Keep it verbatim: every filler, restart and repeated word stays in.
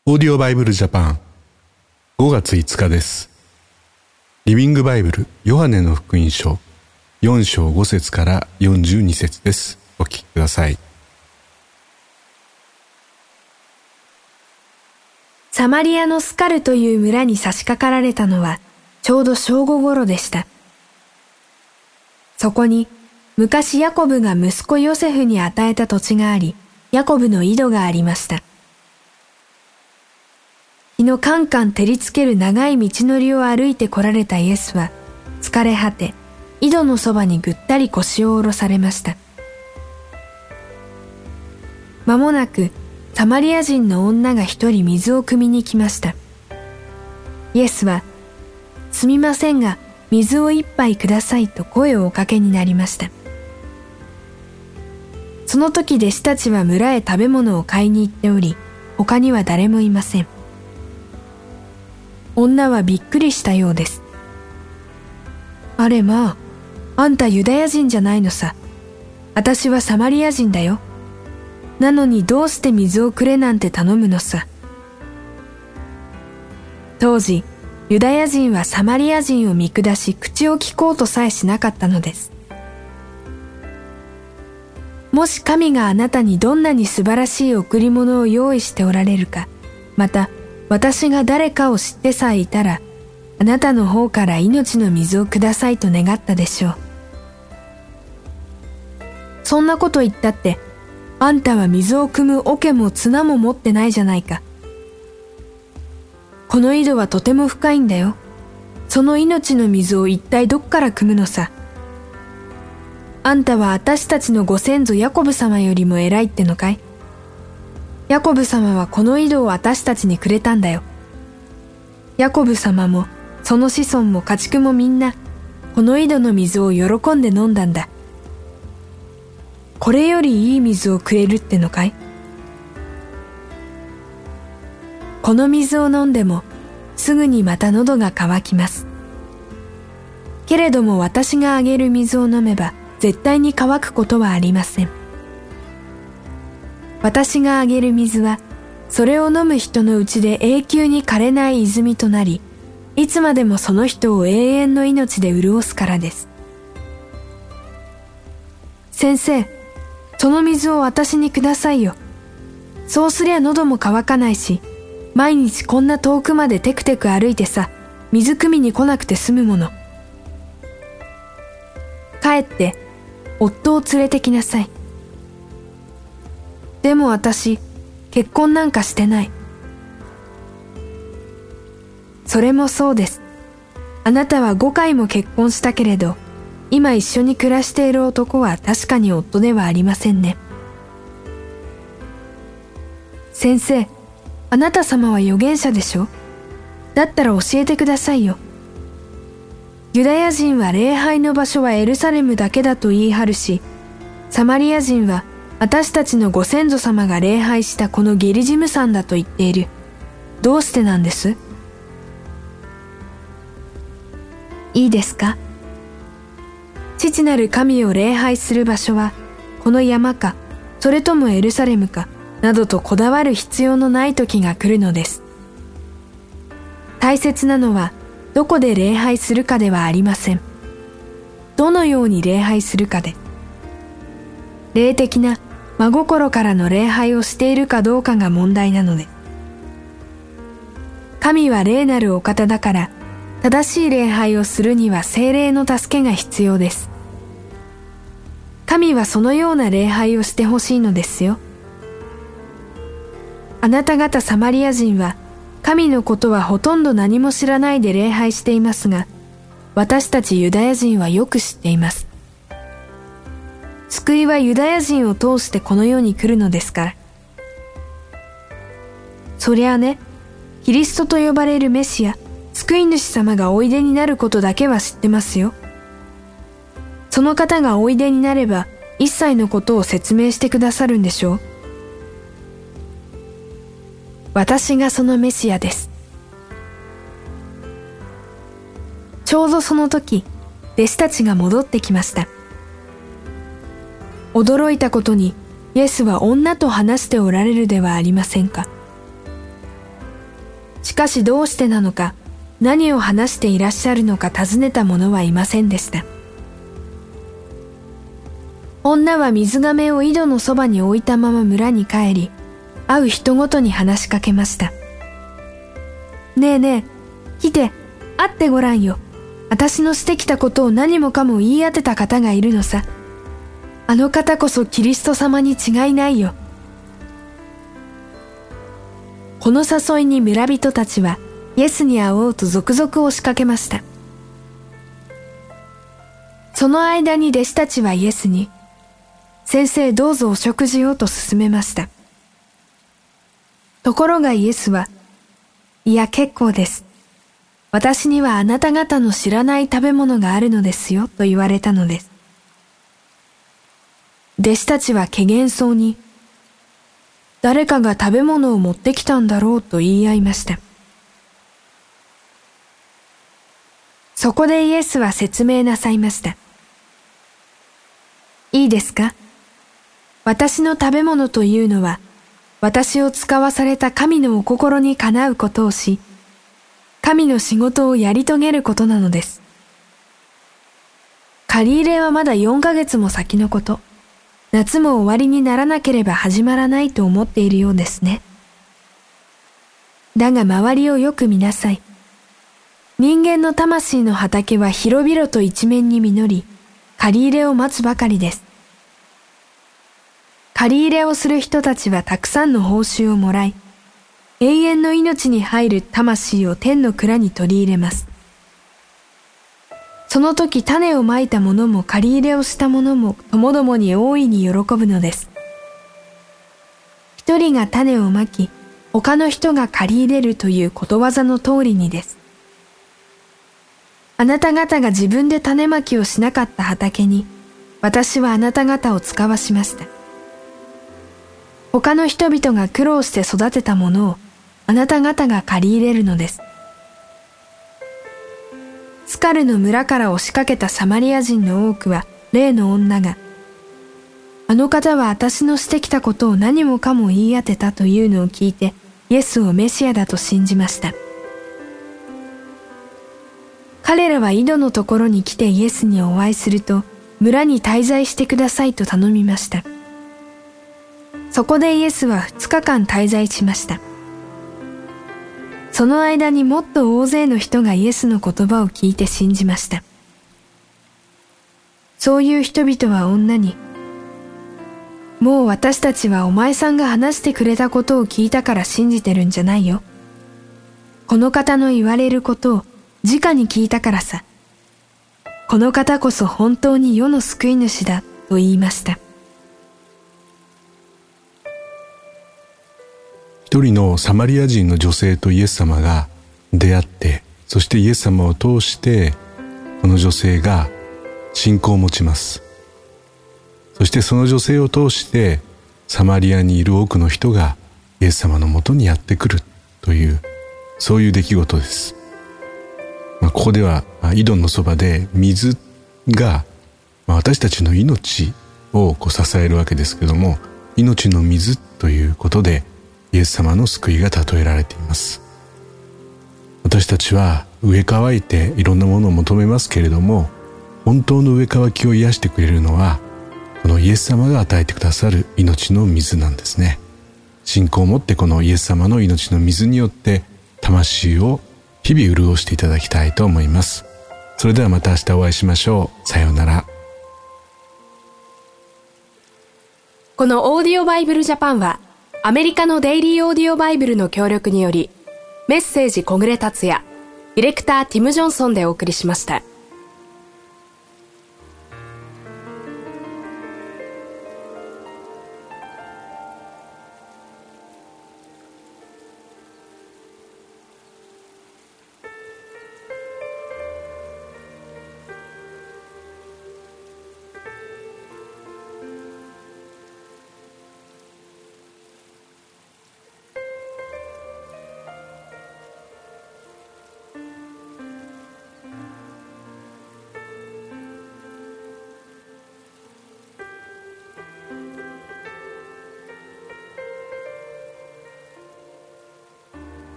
オーディオバイブルジャパンごがついつかです。リビングバイブルヨハネの福音書よん章ご節からよんじゅうに節です。お聞きください。 サマリアのスカルという村に差し掛かられたのはちょうど正午頃でした。そこに昔ヤコブが息子ヨセフに与えた土地があり、ヤコブの井戸がありました。日のカンカン照りつける長い道のりを歩いて来られたイエスは疲れ果て、井戸のそばにぐったり腰を下ろされました。間もなくサマリア人の女が一人水を汲みに来ました。イエスは、すみませんが水を一杯くださいと声をおかけになりました。その時弟子たちは村へ食べ物を買いに行っており、他には誰もいません。女はびっくりしたようです。あれまあ、あんたユダヤ人じゃないのさ。私はサマリア人だよ。なのにどうして水をくれなんて頼むのさ。当時、ユダヤ人はサマリア人を見下し口を聞こうとさえしなかったのです。もし神があなたにどんなに素晴らしい贈り物を用意しておられるか、また私が誰かを知ってさえいたら、あなたの方から命の水をくださいと願ったでしょう。そんなこと言ったって、あんたは水を汲む桶も綱も持ってないじゃないか。この井戸はとても深いんだよ。その命の水を一体どっから汲むのさ。あんたは私たちのご先祖ヤコブ様よりも偉いってのかい？ヤコブ様はこの井戸を私たちにくれたんだよ。ヤコブ様もその子孫も家畜もみんなこの井戸の水を喜んで飲んだんだ。これよりいい水をくれるってのかい？この水を飲んでもすぐにまた喉が渇きます。けれども私があげる水を飲めば絶対に乾くことはありません。私があげる水はそれを飲む人のうちで永久に枯れない泉となり、いつまでもその人を永遠の命で潤すからです。先生、その水を私にくださいよ。そうすりゃ喉も乾かないし、毎日こんな遠くまでテクテク歩いてさ、水汲みに来なくて済むもの。帰って夫を連れてきなさい。でも私、結婚なんかしてない。それもそうです。あなたはごかいも結婚したけれど、今一緒に暮らしている男は確かに夫ではありませんね。先生、あなた様は預言者でしょ？だったら教えてくださいよ。ユダヤ人は礼拝の場所はエルサレムだけだと言い張るし、サマリア人は私たちのご先祖様が礼拝したこのゲリジム山だと言っている。どうしてなんです？いいですか？父なる神を礼拝する場所はこの山か、それともエルサレムか、などとこだわる必要のない時が来るのです。大切なのはどこで礼拝するかではありません。どのように礼拝するかで、霊的な真心からの礼拝をしているかどうかが問題なので、神は霊なるお方だから、正しい礼拝をするには聖霊の助けが必要です。神はそのような礼拝をしてほしいのですよ。あなた方サマリア人は、神のことはほとんど何も知らないで礼拝していますが、私たちユダヤ人はよく知っています。救いはユダヤ人を通してこの世に来るのですから。そりゃあね、キリストと呼ばれるメシア、救い主様がおいでになることだけは知ってますよ。その方がおいでになれば、一切のことを説明してくださるんでしょう。私がそのメシアです。ちょうどその時、弟子たちが戻ってきました。驚いたことに、イエスは女と話しておられるではありませんか。 しかしどうしてなのか、何を話していらっしゃるのか尋ねた者はいませんでした。女は水亀を井戸のそばに置いたまま村に帰り、会う人ごとに話しかけました。ねえねえ、来て、会ってごらんよ。私のしてきたことを何もかも言い当てた方がいるのさ。あの方こそキリスト様に違いないよ。この誘いに村人たちはイエスに会おうと続々押しかけました。その間に弟子たちはイエスに、先生どうぞお食事をと勧めました。ところがイエスは、いや結構です。私にはあなた方の知らない食べ物があるのですよと言われたのです。弟子たちは怪訝そうに、誰かが食べ物を持ってきたんだろうと言い合いました。そこでイエスは説明なさいました。いいですか？私の食べ物というのは、私を使わされた神のお心にかなうことをし、神の仕事をやり遂げることなのです。借り入れはまだよんかげつも先のこと。夏も終わりにならなければ始まらないと思っているようですね。だが周りをよく見なさい。人間の魂の畑は広々と一面に実り、借り入れを待つばかりです。借り入れをする人たちはたくさんの報酬をもらい、永遠の命に入る魂を天の蔵に取り入れます。その時種をまいた者も借り入れをした者もともどもに大いに喜ぶのです。一人が種をまき、他の人が借り入れるということわざの通りにです。あなた方が自分で種まきをしなかった畑に、私はあなた方を使わしました。他の人々が苦労して育てたものをあなた方が借り入れるのです。スカルの村から押しかけたサマリア人の多くは例の女が、あの方は私のしてきたことを何もかも言い当てたというのを聞いてイエスをメシアだと信じました。彼らは井戸のところに来てイエスにお会いすると、村に滞在してくださいと頼みました。そこでイエスは二日間滞在しました。その間にもっと大勢の人がイエスの言葉を聞いて信じました。そういう人々は女に、もう私たちはお前さんが話してくれたことを聞いたから信じてるんじゃないよ。この方の言われることを直に聞いたからさ。この方こそ本当に世の救い主だと言いました。 一人のサマリア人の女性とイエス様が出会って、そしてイエス様を通してこの女性が信仰を持ちます。そしてその女性を通してサマリアにいる多くの人がイエス様のもとにやってくるという、そういう出来事です。まあ、ここでは井戸のそばで水が私たちの命をこう支えるわけですけども、命の水ということでイエス様の救いが例えられています。私たちは飢え渇いていろんなものを求めますけれども、本当の飢え渇きを癒してくれるのはこのイエス様が与えてくださる命の水なんですね。信仰を持ってこのイエス様の命の水によって魂を日々潤していただきたいと思います。それではまた明日お会いしましょう。さようなら。 このオーディオバイブルジャパンはアメリカのデイリーオーディオバイブルの協力により、メッセージ小暮達也、ディレクターティム・ジョンソンでお送りしました。